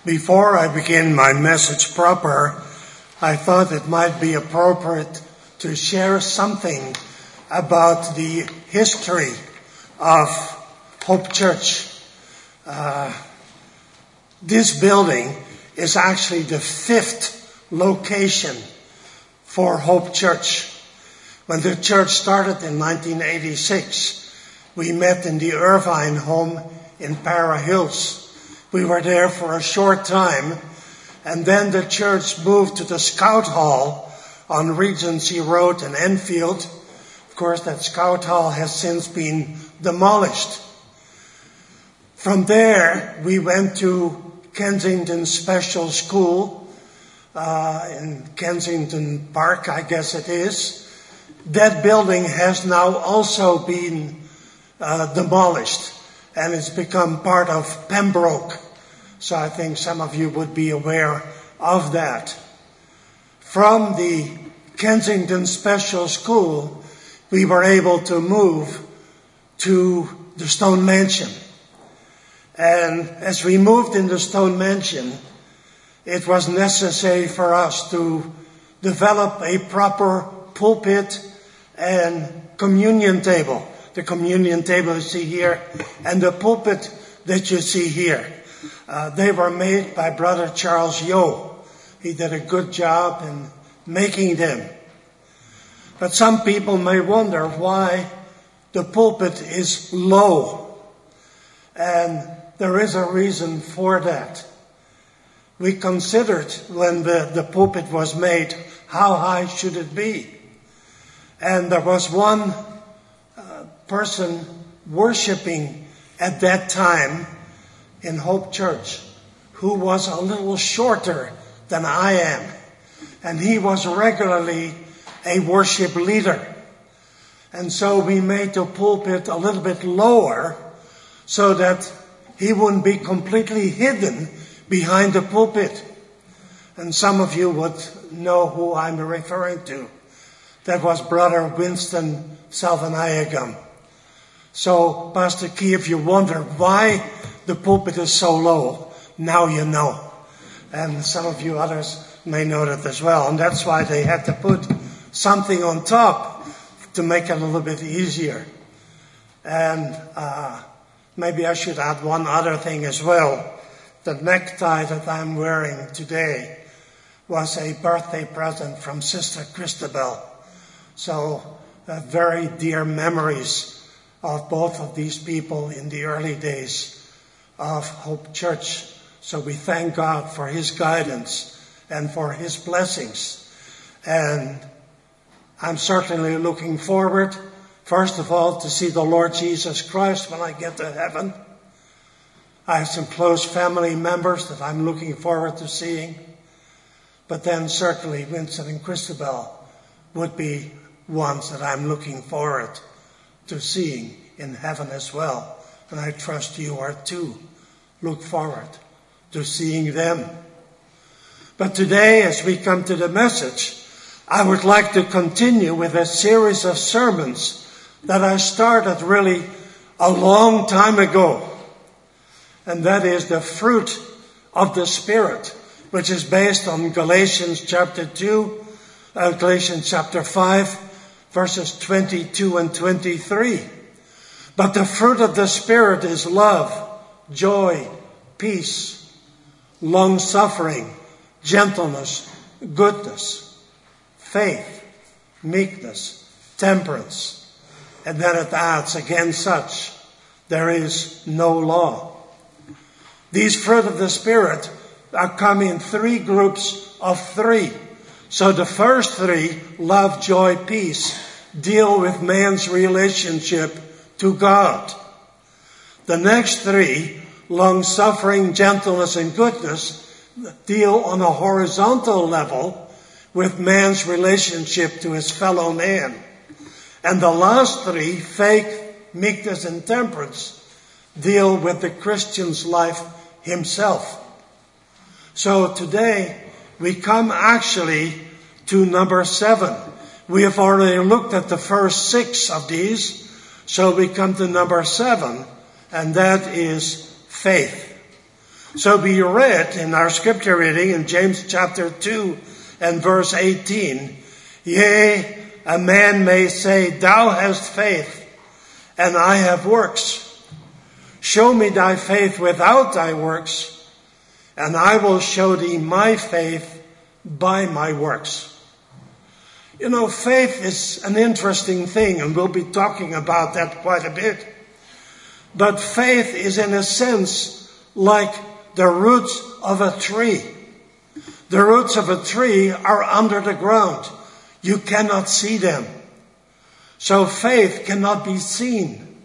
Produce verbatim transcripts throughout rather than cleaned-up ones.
Before I begin my message proper, I thought it might be appropriate to share something about the history of Hope Church. Uh, this building is actually the fifth location for Hope Church. When the church started in nineteen eighty-six, we met in the Irvine home in Para Hills. We were there for a short time, and then the church moved to the Scout Hall on Regency Road in Enfield. Of course, that Scout Hall has since been demolished. From there, we went to Kensington Special School uh, in Kensington Park, I guess it is. That building has now also been uh, demolished, and it's become part of Pembroke. So I think some of you would be aware of that. From the Kensington Special School, we were able to move to the Stone Mansion. And as we moved in the Stone Mansion, it was necessary for us to develop a proper pulpit and communion table. The communion table you see here and the pulpit that you see here. Uh, they were made by Brother Charles Yo. He did a good job in making them. But some people may wonder why the pulpit is low. And there is a reason for that. We considered when the, the pulpit was made, how high should it be? And there was one uh, person worshiping at that time in Hope Church who was a little shorter than I am. And he was regularly a worship leader. And so we made the pulpit a little bit lower so that he wouldn't be completely hidden behind the pulpit. And some of you would know who I'm referring to. That was Brother Winston Salvanayagam. So, Pastor Key, if you wonder why the pulpit is so low, now you know. And some of you others may know that as well. And that's why they had to put something on top to make it a little bit easier. And uh maybe I should add one other thing as well. The necktie that I'm wearing today was a birthday present from Sister Christabel. So uh, very dear memories of both of these people in the early days of Hope Church. So we thank God for His guidance and for His blessings. And I'm certainly looking forward, first of all, to see the Lord Jesus Christ when I get to heaven. I have some close family members that I'm looking forward to seeing. But then certainly Vincent and Christabel would be ones that I'm looking forward to seeing in heaven as well. And I trust you are too. Look forward to seeing them. But today, as we come to the message, I would like to continue with a series of sermons that I started really a long time ago. And that is the fruit of the Spirit, which is based on Galatians chapter two, uh, Galatians chapter five, verses twenty-two and twenty-three. But the fruit of the Spirit is love, joy, peace, long-suffering, gentleness, goodness, faith, meekness, temperance. And then it adds, against such there is no law. These fruit of the Spirit are come in three groups of three. So the first three, love, joy, peace, deal with man's relationship to God. The next three, long-suffering, gentleness, and goodness, deal on a horizontal level with man's relationship to his fellow man. And the last three, faith, meekness, and temperance, deal with the Christian's life himself. So today, we come actually to number seven. We have already looked at the first six of these, so we come to number seven, and that is faith. So we read in our scripture reading in James chapter two and verse eighteen, yea, a man may say, thou hast faith, and I have works. Show me thy faith without thy works, and I will show thee my faith by my works. You know, faith is an interesting thing, and we'll be talking about that quite a bit. But faith is in a sense like the roots of a tree. The roots of a tree are under the ground. You cannot see them. So faith cannot be seen.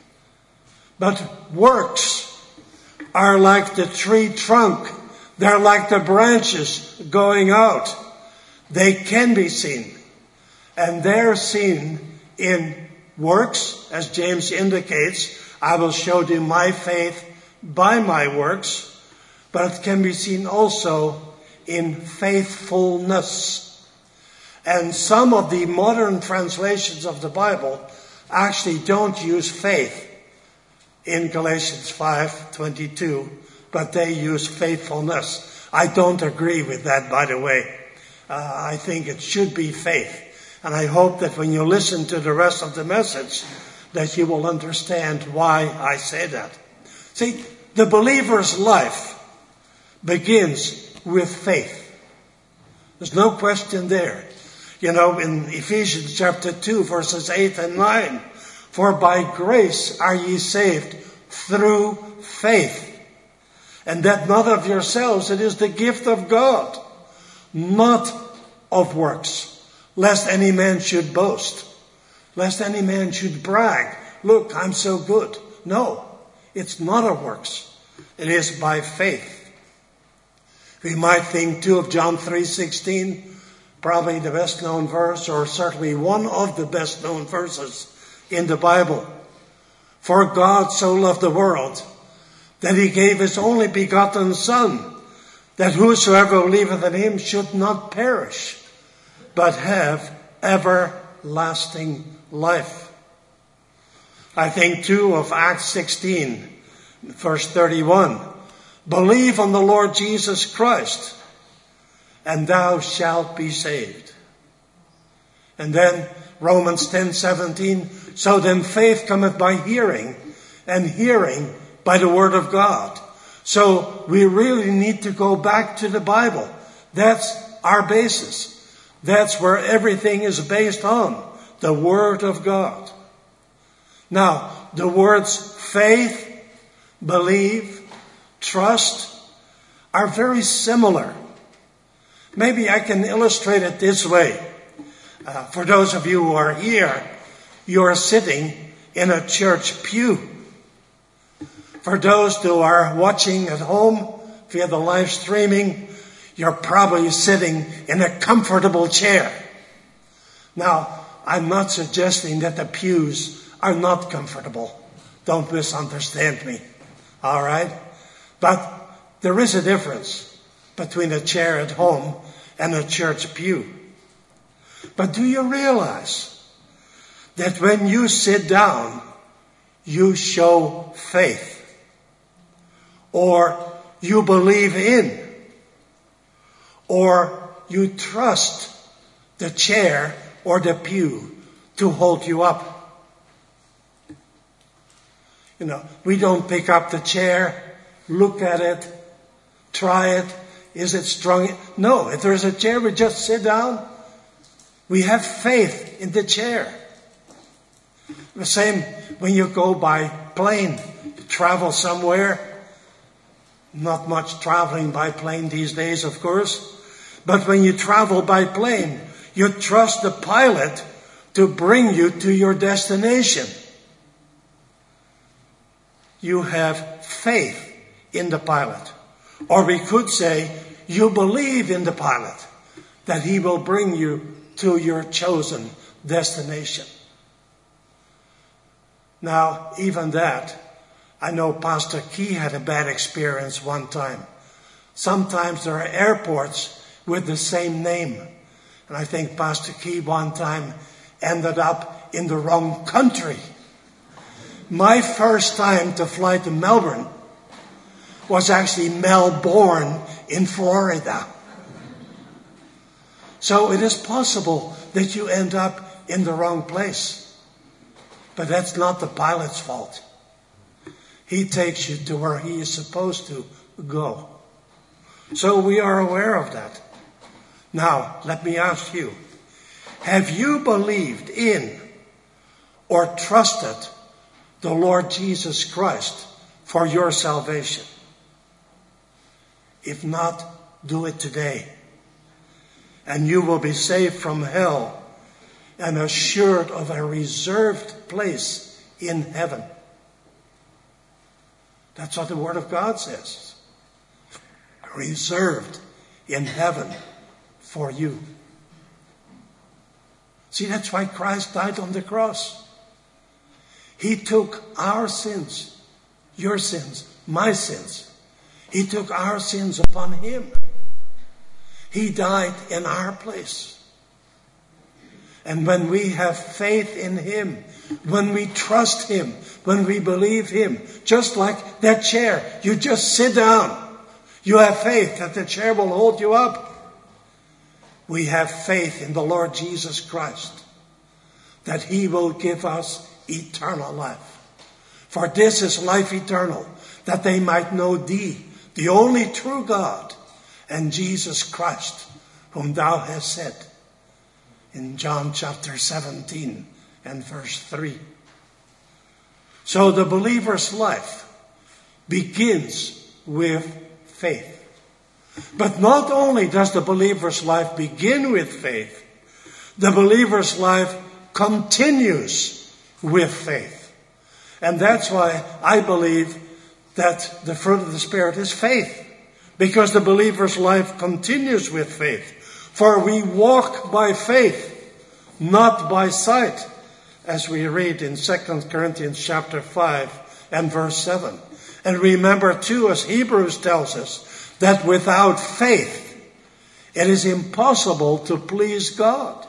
But works are like the tree trunk. They're like the branches going out. They can be seen. And they're seen in works, as James indicates. I will show thee my faith by my works. But it can be seen also in faithfulness. And some of the modern translations of the Bible actually don't use faith in Galatians five twenty-two, but they use faithfulness. I don't agree with that, by the way. Uh, I think it should be faith. And I hope that when you listen to the rest of the message, that you will understand why I say that. See, the believer's life begins with faith. There's no question there. You know, in Ephesians chapter two, verses eight and nine, for by grace are ye saved through faith. And that not of yourselves, it is the gift of God, not of works, lest any man should boast, lest any man should brag. Look, I'm so good. No, it's not of works. It is by faith. We might think too of John three sixteen, probably the best known verse, or certainly one of the best known verses in the Bible. For God so loved the world that he gave his only begotten Son, that whosoever believeth in him should not perish, but have everlasting life. I think too of Acts sixteen, verse thirty-one. Believe on the Lord Jesus Christ, and thou shalt be saved. And then Romans ten seventeen. So then faith cometh by hearing, and hearing by the word of God. So we really need to go back to the Bible. That's our basis. That's where everything is based on, the word of God. Now, the words faith, believe, trust are very similar. Maybe I can illustrate it this way. Uh, for those of you who are here, you are sitting in a church pew. For those who are watching at home via the live streaming, you're probably sitting in a comfortable chair. Now, I'm not suggesting that the pews are not comfortable. Don't misunderstand me. All right? But there is a difference between a chair at home and a church pew. But do you realize that when you sit down, you show faith? Or you believe in? Or you trust the chair or the pew to hold you up? You know, we don't pick up the chair, look at it, try it. Is it strong? No, if there's a chair, we just sit down. We have faith in the chair. The same when you go by plane, travel somewhere. Not much traveling by plane these days, of course. But when you travel by plane, you trust the pilot to bring you to your destination. You have faith in the pilot. Or we could say, you believe in the pilot, that he will bring you to your chosen destination. Now, even that, I know Pastor Key had a bad experience one time. Sometimes there are airports with the same name. And I think Pastor Key one time ended up in the wrong country. My first time to fly to Melbourne, was actually Melbourne in Florida. So it is possible that you end up in the wrong place. But that's not the pilot's fault. He takes you to where he is supposed to go. So we are aware of that. Now, let me ask you, have you believed in or trusted the Lord Jesus Christ for your salvation? If not, do it today. And you will be saved from hell and assured of a reserved place in heaven. That's what the Word of God says. Reserved in heaven for you. See, that's why Christ died on the cross. He took our sins, your sins, my sins. He took our sins upon him. He died in our place. And when we have faith in him, when we trust him, when we believe him, just like that chair, you just sit down. You have faith that the chair will hold you up. We have faith in the Lord Jesus Christ, that he will give us eternal life. For this is life eternal, that they might know thee, the only true God, and Jesus Christ, whom thou hast sent. In John chapter seventeen and verse three. So the believer's life begins with faith. But not only does the believer's life begin with faith, the believer's life continues with faith. And that's why I believe that the fruit of the Spirit is faith. Because the believer's life continues with faith. For we walk by faith, not by sight, as we read in Second Corinthians chapter five and verse seven. And remember too, as Hebrews tells us, that without faith, it is impossible to please God.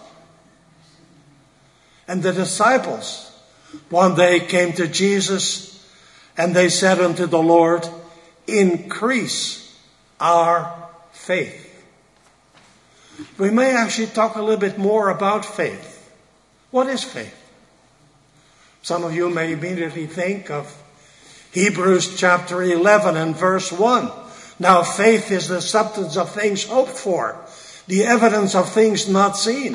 And the disciples one day came to Jesus and they said unto the Lord, increase our faith. We may actually talk a little bit more about faith. What is faith? Some of you may immediately think of Hebrews chapter eleven and verse one. Now faith is the substance of things hoped for, the evidence of things not seen.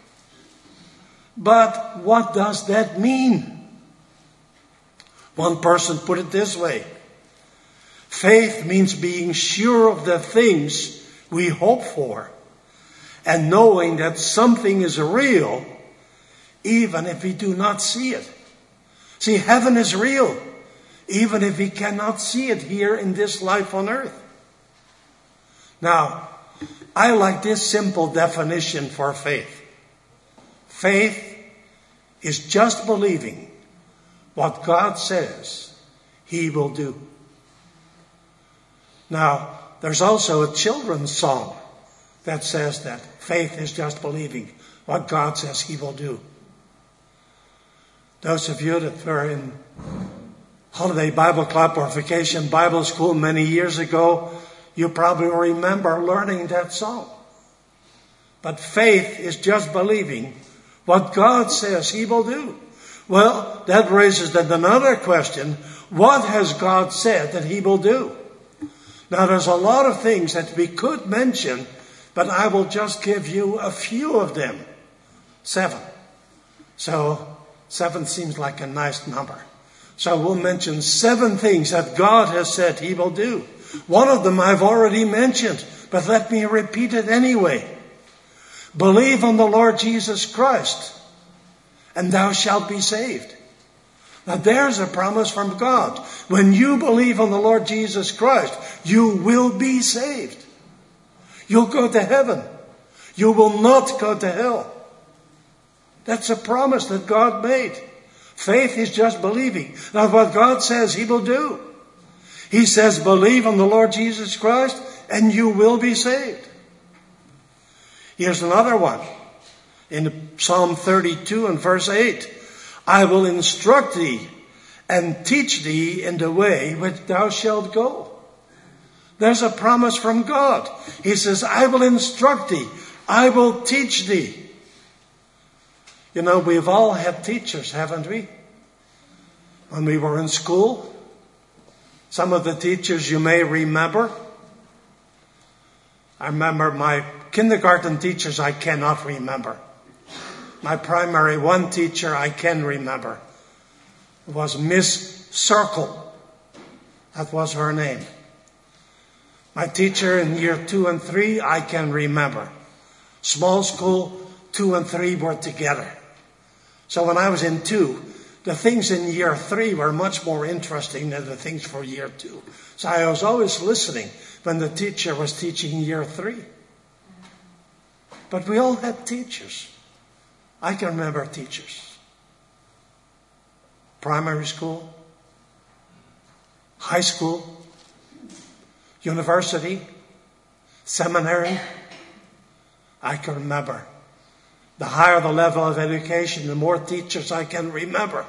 But what does that mean? One person put it this way. Faith means being sure of the things we hope for and knowing that something is real even if we do not see it. See, heaven is real even if we cannot see it here in this life on earth. Now, I like this simple definition for faith. Faith is just believing what God says he will do. Now, there's also a children's song that says that faith is just believing what God says he will do. Those of you that were in Holiday Bible Club or Vacation Bible School many years ago, you probably remember learning that song. But faith is just believing what God says he will do. Well, that raises then another question. What has God said that he will do? Now, there's a lot of things that we could mention, but I will just give you a few of them. Seven. So, seven seems like a nice number. So we'll mention seven things that God has said he will do. One of them I've already mentioned, but let me repeat it anyway. Believe on the Lord Jesus Christ, and thou shalt be saved. Now there's a promise from God. When you believe on the Lord Jesus Christ, you will be saved. You'll go to heaven. You will not go to hell. That's a promise that God made. Faith is just believing. Now what God says he will do. He says, believe on the Lord Jesus Christ and you will be saved. Here's another one. In Psalm thirty-two and verse eight. I will instruct thee and teach thee in the way which thou shalt go. There's a promise from God. He says, I will instruct thee. I will teach thee. You know, we've all had teachers, haven't we? When we were in school, some of the teachers you may remember. I remember my kindergarten teachers I cannot remember. My primary one teacher I can remember. It was Miss Circle. That was her name. My teacher in year two and three I can remember. Small school, two and three were together. So when I was in two, the things in year three were much more interesting than the things for year two. So I was always listening when the teacher was teaching year three. But we all had teachers. I can remember teachers. Primary school, high school, university, seminary. I can remember. The higher the level of education, the more teachers I can remember.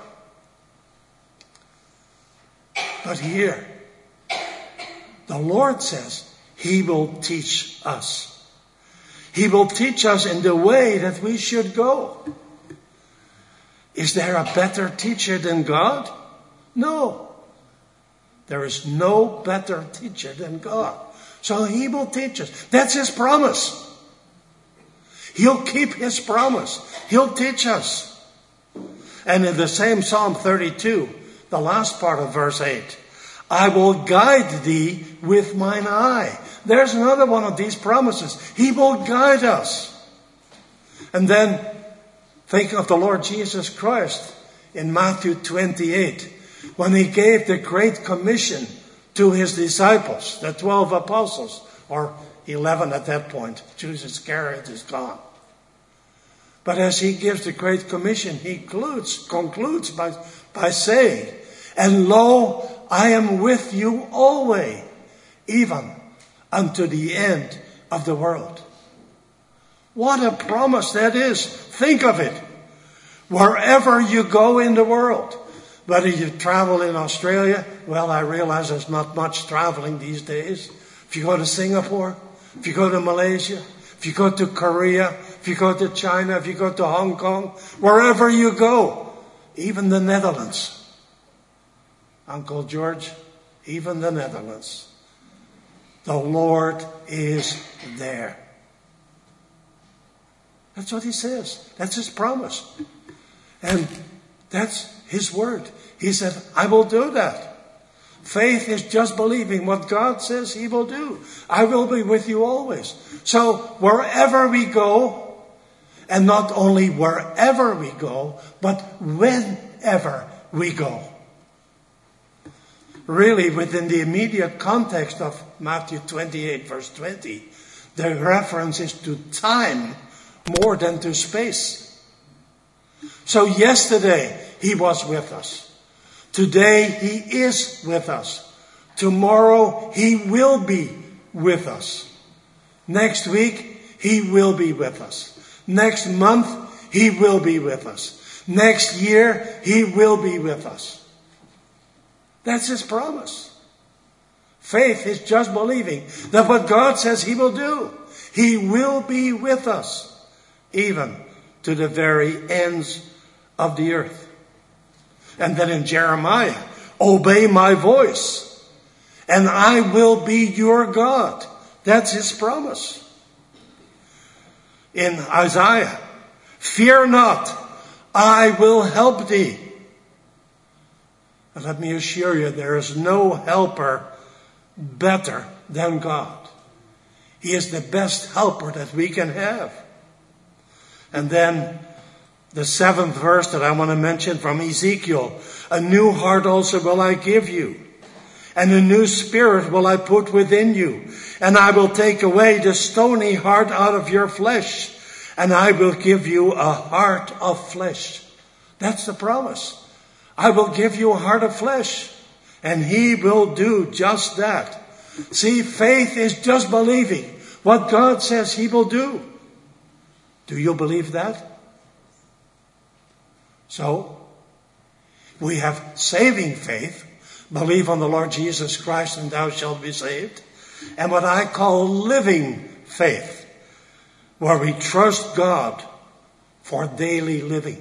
But here, the Lord says He will teach us. He will teach us in the way that we should go. Is there a better teacher than God? No. There is no better teacher than God. So He will teach us. That's His promise. He'll keep His promise. He'll teach us. And in the same Psalm thirty-two, the last part of verse eight, I will guide thee with mine eye. There's another one of these promises. He will guide us. And then think of the Lord Jesus Christ in Matthew twenty-eight, when He gave the Great Commission to His disciples, the twelve apostles, or eleven at that point. Judas Iscariot is gone. But as He gives the Great Commission, He concludes, concludes by, by saying, and lo, I am with you always, even unto the end of the world. What a promise that is. Think of it. Wherever you go in the world, whether you travel in Australia, well, I realize there's not much traveling these days. If you go to Singapore, if you go to Malaysia, if you go to Korea, if you go to China, if you go to Hong Kong, wherever you go, even the Netherlands. Uncle George, even the Netherlands. The Lord is there. That's what He says. That's His promise. And that's His word. He said, I will do that. Faith is just believing what God says He will do. I will be with you always. So wherever we go, and not only wherever we go, but whenever we go. Really, within the immediate context of Matthew twenty-eight, verse twenty, the reference is to time more than to space. So yesterday, He was with us. Today, He is with us. Tomorrow, He will be with us. Next week, He will be with us. Next month, He will be with us. Next year, He will be with us. That's His promise. Faith is just believing that what God says He will do. He will be with us, even to the very ends of the earth. And then in Jeremiah, obey my voice, and I will be your God. That's His promise. In Isaiah, fear not, I will help thee. And let me assure you, there is no helper better than God. He is the best helper that we can have. And then the seventh verse that I want to mention from Ezekiel, a new heart also will I give you, and a new spirit will I put within you, and I will take away the stony heart out of your flesh, and I will give you a heart of flesh. That's the promise. I will give you a heart of flesh, and He will do just that. See, faith is just believing what God says He will do. Do you believe that? So, we have saving faith. Believe on the Lord Jesus Christ and thou shalt be saved. and what I call living faith, where we trust God for daily living.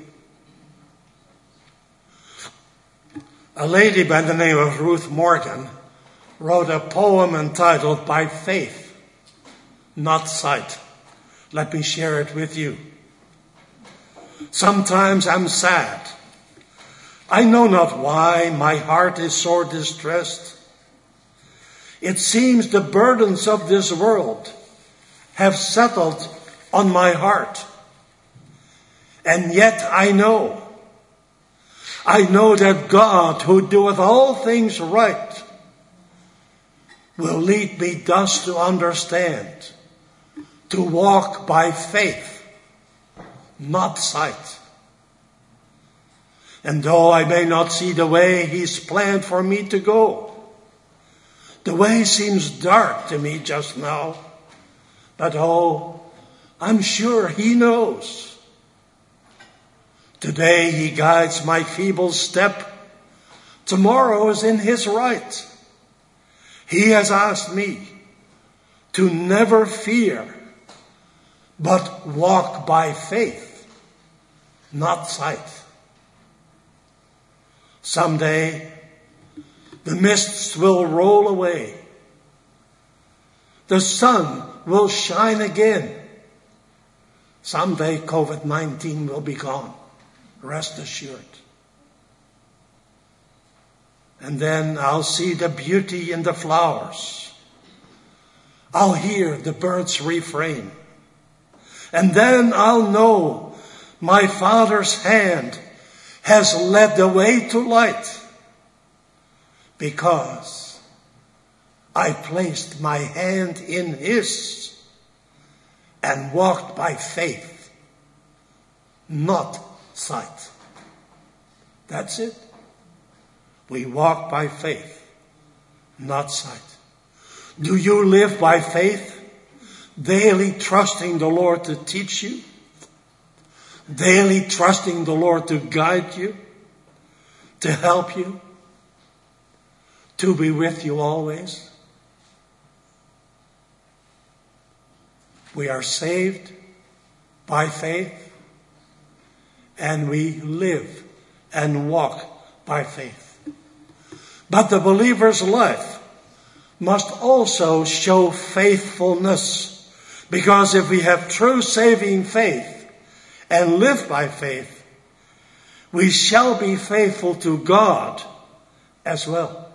A lady by the name of Ruth Morgan wrote a poem entitled By Faith, Not Sight. Let me share it with you. Sometimes I'm sad. I know not why my heart is sore distressed. It seems the burdens of this world have settled on my heart. And yet I know, I know that God, who doeth all things right, will lead me thus to understand, to walk by faith, not sight. And though I may not see the way He's planned for me to go, the way seems dark to me just now, but oh, I'm sure He knows. Today He guides my feeble step. Tomorrow is in His right. He has asked me to never fear, but walk by faith, not sight. Someday, the mists will roll away. The sun will shine again. Someday, covid nineteen will be gone. Rest assured. And then I'll see the beauty in the flowers. I'll hear the birds refrain. And then I'll know my Father's hand has led the way to light, because I placed my hand in His and walked by faith, not sight. That's it. We walk by faith, not sight. Do you live by faith, daily trusting the Lord to teach you? Daily trusting the Lord to guide you, to help you, to be with you always? We are saved by faith, and we live and walk by faith. But the believer's life must also show faithfulness, because if we have true saving faith and live by faith, we shall be faithful to God as well.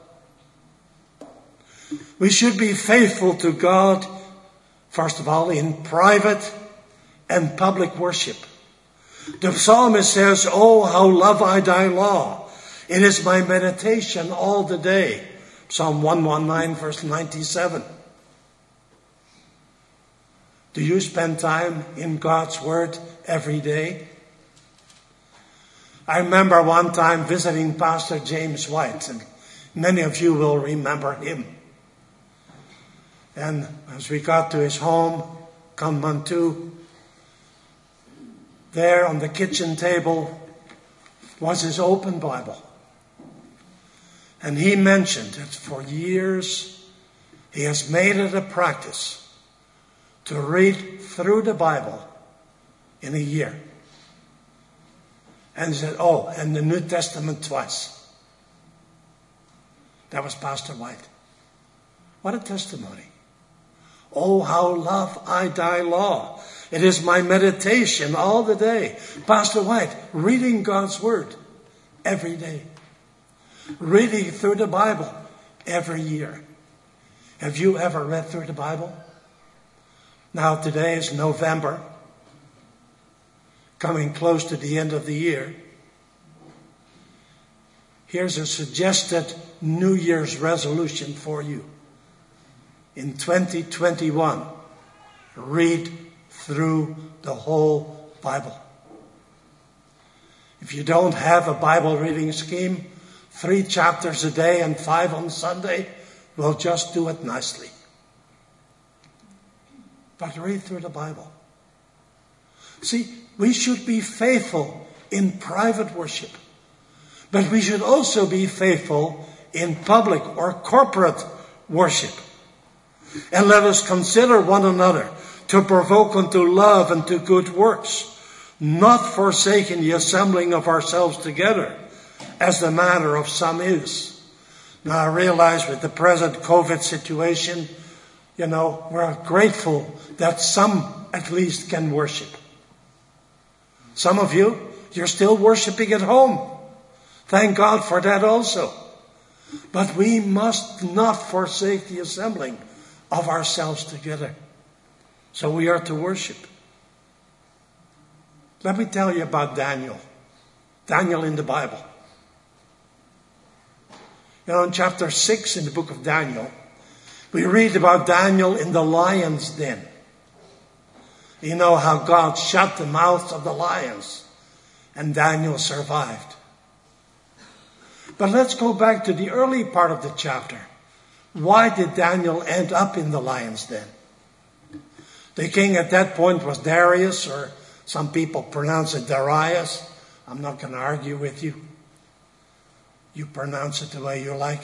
We should be faithful to God, first of all, in private and public worship. The psalmist says, "Oh, how love I thy law. It is my meditation all the day." Psalm one nineteen, verse ninety-seven. Do you spend time in God's Word every day? I remember one time visiting Pastor James White, and many of you will remember him. And as we got to his home, Kathmandu, there on the kitchen table was his open Bible. And he mentioned that for years he has made it a practice to read through the Bible in a year. And he said, oh, and the New Testament twice. That was Pastor White. What a testimony. Oh, how love I thy law. It is my meditation all the day. Pastor White, reading God's Word every day. Reading through the Bible every year. Have you ever read through the Bible? Now today is November, coming close to the end of the year. Here's a suggested New Year's resolution for you. In twenty twenty-one, read through the whole Bible. If you don't have a Bible reading scheme, three chapters a day and five on Sunday will just do it nicely. But read through the Bible. See, we should be faithful in private worship, but we should also be faithful in public or corporate worship. And let us consider one another to provoke unto love and to good works, not forsaking the assembling of ourselves together, as the manner of some is. Now I realize with the present COVID situation, you know, we're grateful that some at least can worship. Some of you, you're still worshiping at home. Thank God for that also. But we must not forsake the assembling of ourselves together. So we are to worship. Let me tell you about Daniel. Daniel in the Bible. You know, in chapter six in the book of Daniel, we read about Daniel in the lion's den. You know how God shut the mouths of the lions and Daniel survived. But let's go back to the early part of the chapter. Why did Daniel end up in the lion's den? The king at that point was Darius, or some people pronounce it Darius. I'm not going to argue with you. You pronounce it the way you like.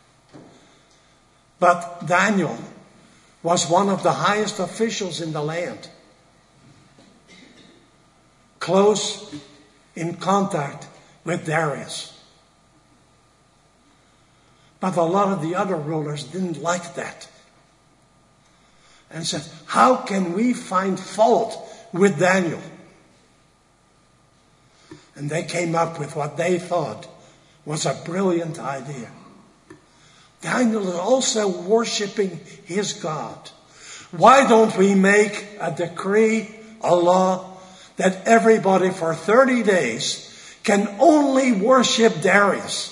But Daniel was one of the highest officials in the land. Close in contact with Darius. But a lot of the other rulers didn't like that. And said, how can we find fault with Daniel? And they came up with what they thought was a brilliant idea. Daniel is also worshiping his God. Why don't we make a decree, a law, that everybody for thirty days can only worship Darius?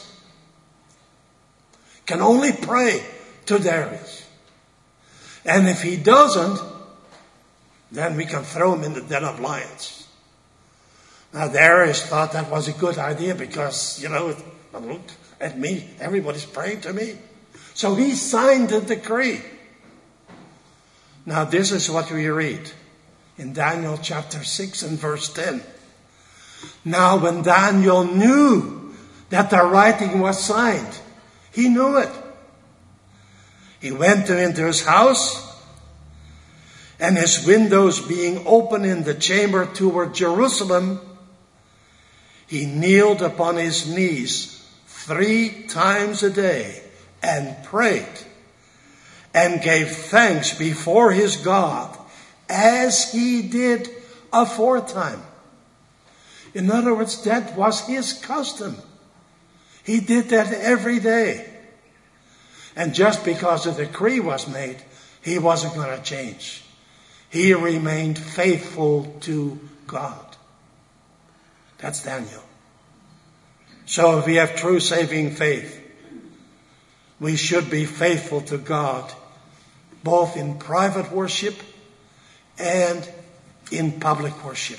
Can only pray to Darius. And if he doesn't, then we can throw him in the den of lions. Now Darius thought that was a good idea because, you know, look at me, everybody's praying to me. So he signed the decree. Now this is what we read in Daniel chapter six and verse ten. Now when Daniel knew that the writing was signed, he knew it. He went into his house, and his windows being open in the chamber toward Jerusalem, he kneeled upon his knees three times a day and prayed and gave thanks before his God as he did aforetime. In other words, that was his custom. He did that every day. And just because a decree was made, he wasn't going to change. He remained faithful to God. That's Daniel. So if we have true saving faith, we should be faithful to God, both in private worship and in public worship.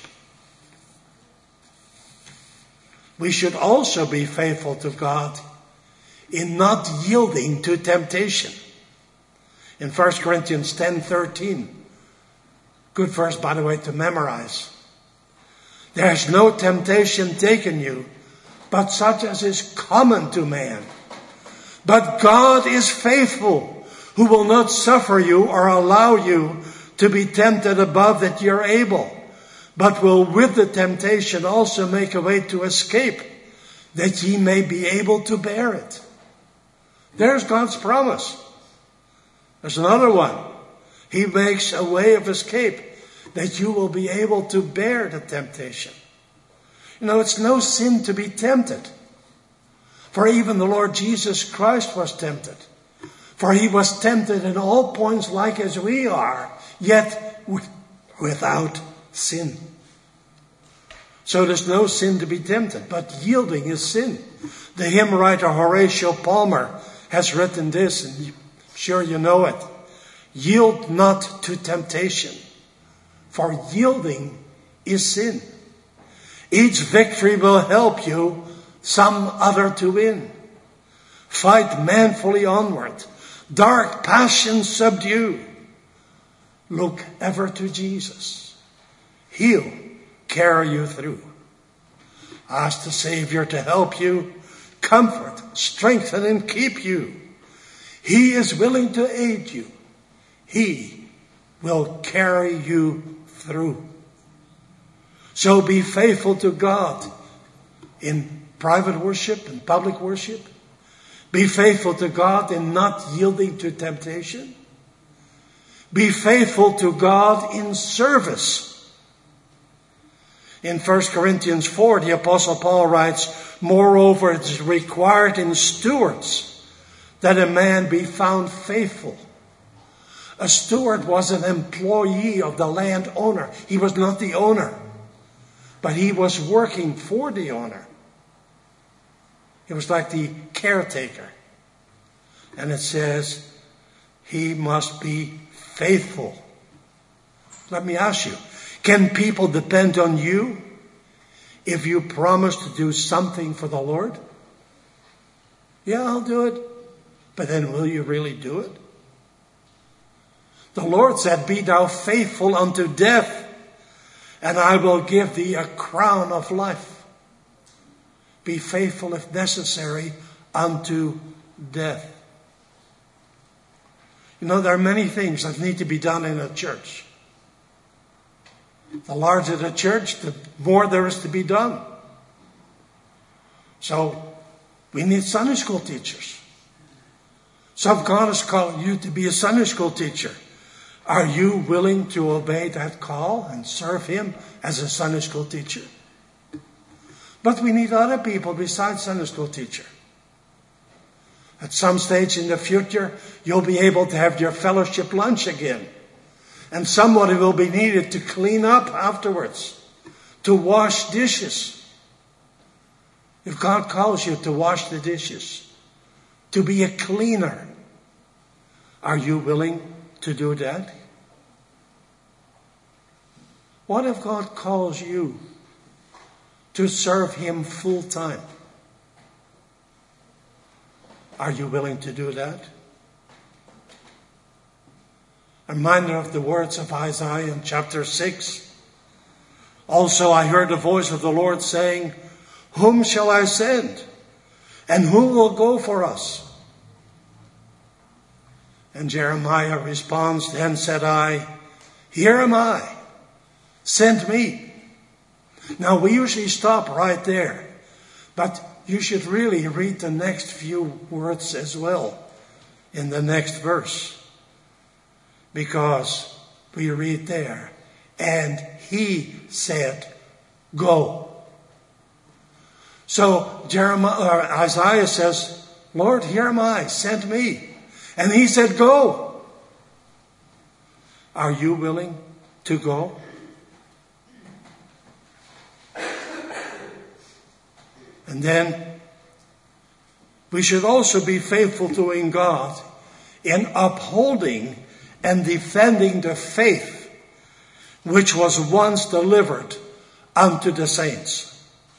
We should also be faithful to God in not yielding to temptation. In First Corinthians ten thirteen, good verse, by the way, to memorize. There is no temptation taken you, but such as is common to man. But God is faithful, who will not suffer you or allow you to be tempted above that you're able, but will with the temptation also make a way to escape, that ye may be able to bear it. There's God's promise. There's another one. He makes a way of escape, that you will be able to bear the temptation. You know, it's no sin to be tempted. For even the Lord Jesus Christ was tempted. For he was tempted in all points like as we are, yet without sin. So there's no sin to be tempted, but yielding is sin. The hymn writer Horatio Palmer has written this, and I'm sure you know it. Yield not to temptation, for yielding is sin. Each victory will help you some other to win. Fight manfully onward. Dark passions subdue. Look ever to Jesus. He'll carry you through. Ask the Savior to help you, comfort, strengthen, and keep you. He is willing to aid you. He will carry you through. So be faithful to God in private worship and public worship. Be faithful to God in not yielding to temptation. Be faithful to God in service. In First Corinthians four, the Apostle Paul writes, moreover, it is required in stewards that a man be found faithful. A steward was an employee of the landowner. He was not the owner, but he was working for the owner. He was like the caretaker. And it says, he must be faithful. Let me ask you, can people depend on you if you promise to do something for the Lord? Yeah, I'll do it. But then will you really do it? The Lord said, be thou faithful unto death, and I will give thee a crown of life. Be faithful, if necessary, unto death. You know, there are many things that need to be done in a church. The larger the church, the more there is to be done. So, we need Sunday school teachers. So if God is calling you to be a Sunday school teacher, are you willing to obey that call and serve Him as a Sunday school teacher? But we need other people besides Sunday school teacher. At some stage in the future, you'll be able to have your fellowship lunch again. And somebody will be needed to clean up afterwards, to wash dishes. If God calls you to wash the dishes, to be a cleaner, are you willing to do that? What if God calls you to serve Him full time? Are you willing to do that? A reminder of the words of Isaiah in chapter six. Also I heard the voice of the Lord saying, whom shall I send? And who will go for us? And Jeremiah responds, then said I, here am I, send me. Now we usually stop right there, but you should really read the next few words as well in the next verse. Because we read there, and He said, go. So Jeremiah, or Isaiah says, Lord, here am I, send me. And He said, go. Are you willing to go? And then we should also be faithful to in God in upholding and defending the faith which was once delivered unto the saints.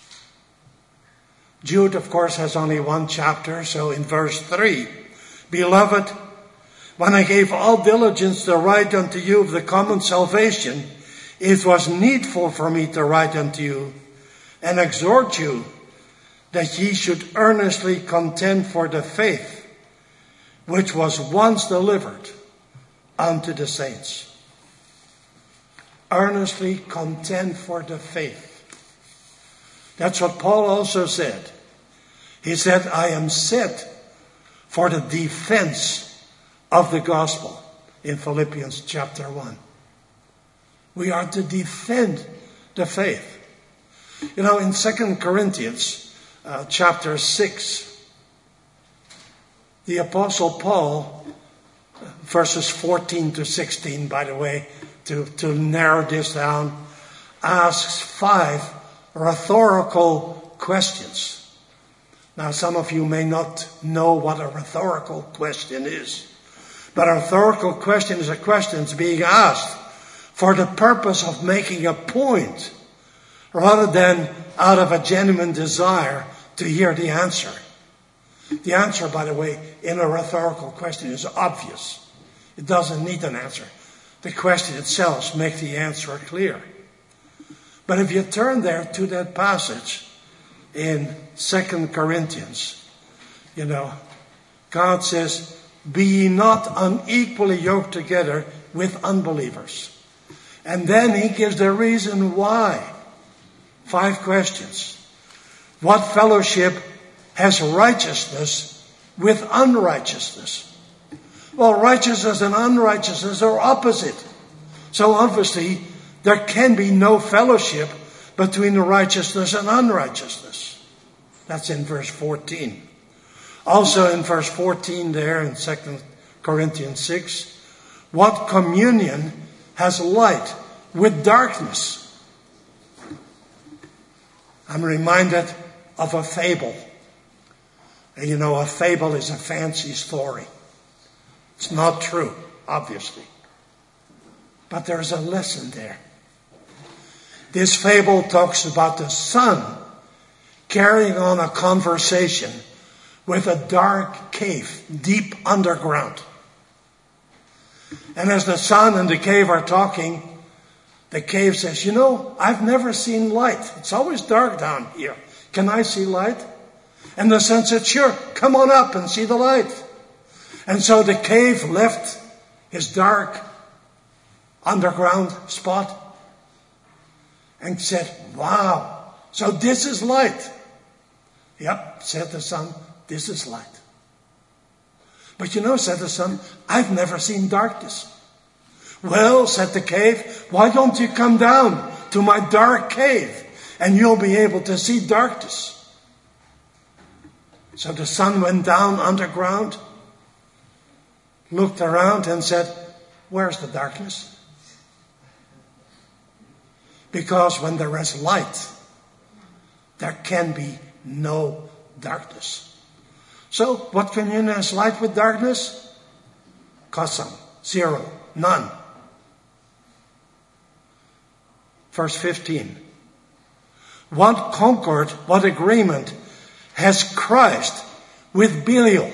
Jude, of course, has only one chapter, so in verse three, beloved, when I gave all diligence to write unto you of the common salvation, it was needful for me to write unto you and exhort you that ye should earnestly contend for the faith which was once delivered unto the saints. Earnestly contend for the faith. That's what Paul also said. He said, I am set for the defense of the gospel in Philippians chapter one. We are to defend the faith. You know, in Second Corinthians uh, chapter six, the Apostle Paul, verses fourteen to sixteen, by the way, to, to narrow this down, asks five rhetorical questions. Now, some of you may not know what a rhetorical question is. But a rhetorical question is a question that's being asked for the purpose of making a point, rather than out of a genuine desire to hear the answer. The answer, by the way, in a rhetorical question is obvious. It doesn't need an answer. The question itself makes the answer clear. But if you turn there to that passage in Second Corinthians, you know, God says, be ye not unequally yoked together with unbelievers. And then he gives the reason why. Five questions. What fellowship has righteousness with unrighteousness? Well, righteousness and unrighteousness are opposite. So obviously, there can be no fellowship between righteousness and unrighteousness. That's in verse fourteen. Also in verse fourteen there in Second Corinthians six, what communion has light with darkness? I'm reminded of a fable. You know, a fable is a fancy story. It's not true, obviously. But there's a lesson there. This fable talks about the sun carrying on a conversation with a dark cave deep underground. And as the sun and the cave are talking, the cave says, you know, I've never seen light. It's always dark down here. Can I see light? And the sun said, sure, come on up and see the light. And so the cave left his dark underground spot and said, wow, so this is light. Yep, said the sun, this is light. But you know, said the sun, I've never seen darkness. Well, said the cave, why don't you come down to my dark cave and you'll be able to see darkness. So the sun went down underground, looked around and said, where's the darkness? Because when there is light, there can be no darkness. So, what communion has light with darkness? Kosam, zero, none. Verse fifteen. What concord, what agreement has Christ with Belial?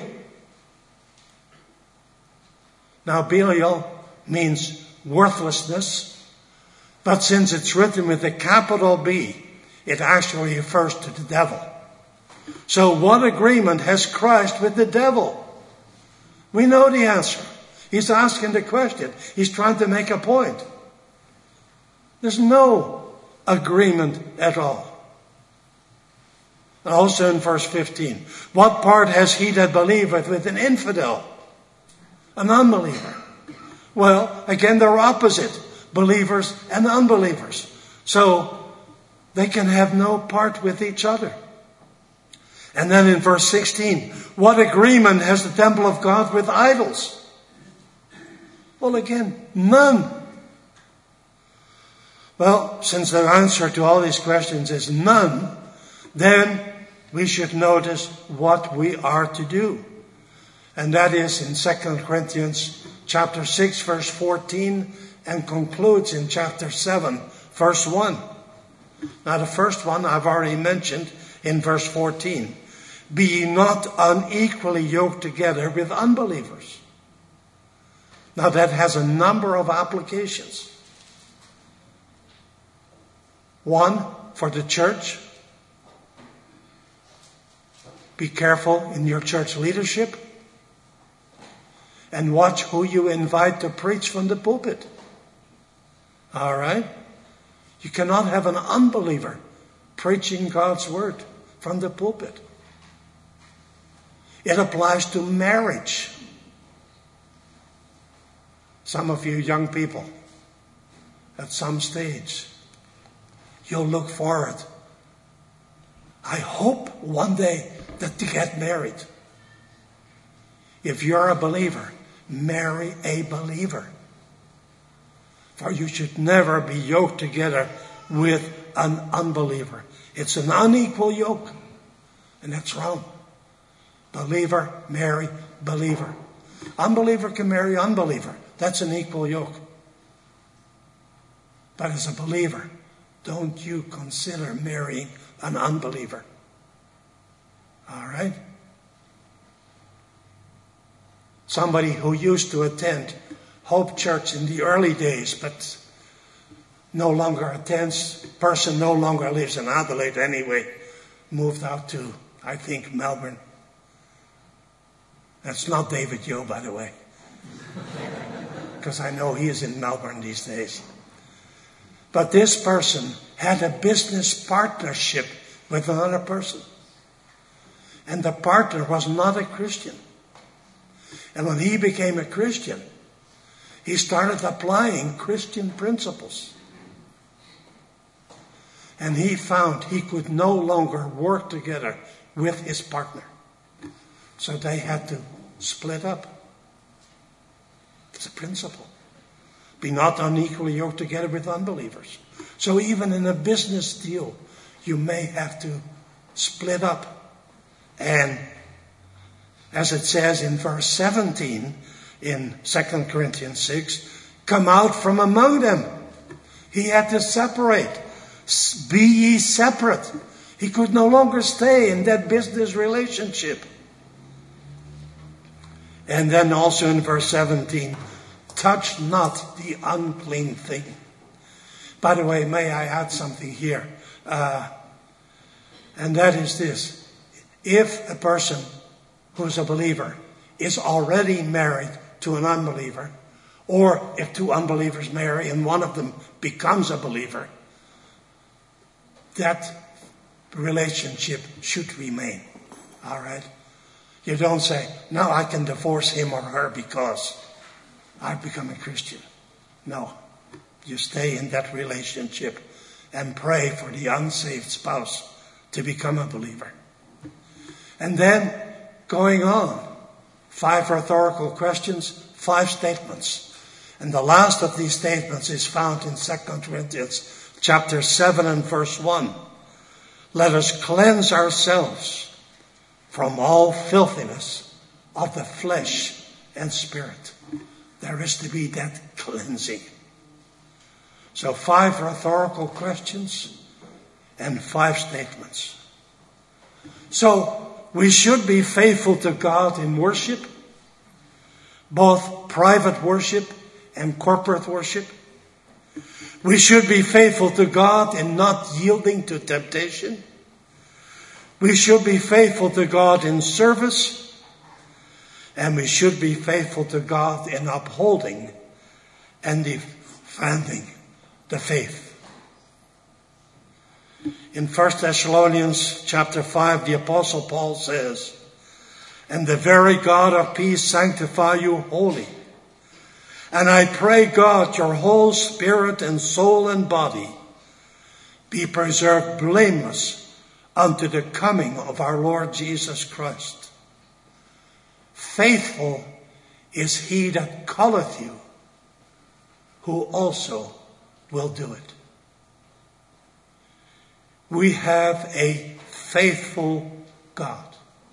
Now, Belial means worthlessness, but since it's written with a capital B, it actually refers to the devil. So what agreement has Christ with the devil? We know the answer. He's asking the question. He's trying to make a point. There's no agreement at all. Also in verse fifteen, what part has he that believeth with an infidel? An unbeliever. Well, again, they're opposite. Believers and unbelievers. So they can have no part with each other. And then in verse sixteen, what agreement has the temple of God with idols? Well, again, none. Well, since the answer to all these questions is none, then we should notice what we are to do. And that is in Second Corinthians chapter six, verse fourteen, and concludes in chapter seven, verse one. Now the first one I've already mentioned in verse fourteen. Be ye not unequally yoked together with unbelievers. Now that has a number of applications. One, for the church. Be careful in your church leadership. And watch who you invite to preach from the pulpit. All right? You cannot have an unbeliever preaching God's word from the pulpit. It applies to marriage. Some of you young people, at some stage, you'll look forward. I hope one day that you get married. If you're a believer, marry a believer. For you should never be yoked together with an unbeliever. It's an unequal yoke. And that's wrong. Believer, marry, believer. Unbeliever can marry unbeliever. That's an equal yoke. But as a believer, don't you consider marrying an unbeliever. All right? Somebody who used to attend Hope Church in the early days, but no longer attends, person no longer lives in Adelaide anyway, moved out to, I think, Melbourne. That's not David Yo, by the way. Because I know he is in Melbourne these days. But this person had a business partnership with another person. And the partner was not a Christian. And when he became a Christian, he started applying Christian principles. And he found he could no longer work together with his partner. So they had to split up. It's a principle. Be not unequally yoked together with unbelievers. So even in a business deal, you may have to split up. And as it says in verse seventeen in Second Corinthians six, come out from among them. He had to separate. Be ye separate. He could no longer stay in that business relationship. And then also in verse seventeen, touch not the unclean thing. By the way, may I add something here? Uh, and that is this. If a person who's a believer is already married to an unbeliever, or if two unbelievers marry and one of them becomes a believer, that relationship should remain. All right? You don't say, now I can divorce him or her because I've become a Christian. No. You stay in that relationship and pray for the unsaved spouse to become a believer. And then, going on, five rhetorical questions, five statements. And the last of these statements is found in Second Corinthians chapter seven and verse one. Let us cleanse ourselves from all filthiness of the flesh and spirit. There is to be that cleansing. So five rhetorical questions and five statements. So we should be faithful to God in worship, both private worship and corporate worship. We should be faithful to God in not yielding to temptation. We should be faithful to God in service. And we should be faithful to God in upholding and defending the faith. In First Thessalonians chapter five, the Apostle Paul says, and the very God of peace sanctify you wholly. And I pray God your whole spirit and soul and body be preserved blameless unto the coming of our Lord Jesus Christ. Faithful is he that calleth you, who also will do it. We have a faithful God.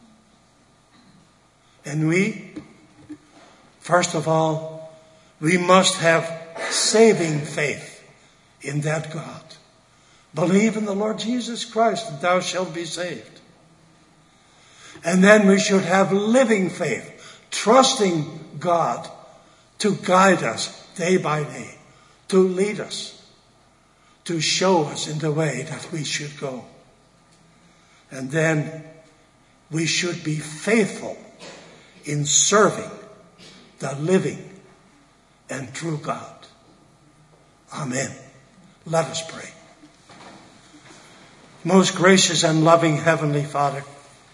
And we, first of all, we must have saving faith in that God. Believe in the Lord Jesus Christ and thou shalt be saved. And then we should have living faith, trusting God to guide us day by day, to lead us, to show us in the way that we should go. And then we should be faithful in serving the living and true God. Amen. Let us pray. Most gracious and loving Heavenly Father,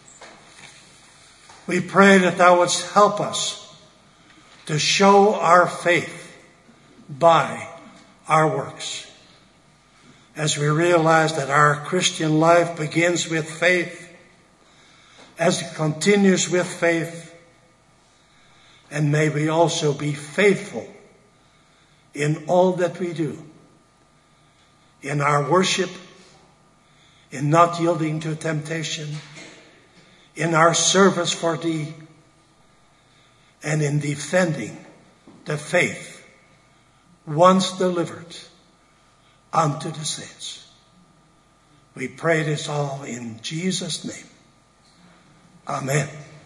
we pray that thou wouldst help us to show our faith by our works. As we realize that our Christian life begins with faith, as it continues with faith, and may we also be faithful in all that we do, in our worship, in not yielding to temptation, in our service for thee, and in defending the faith once delivered unto the saints. We pray this all in Jesus' name. Amen.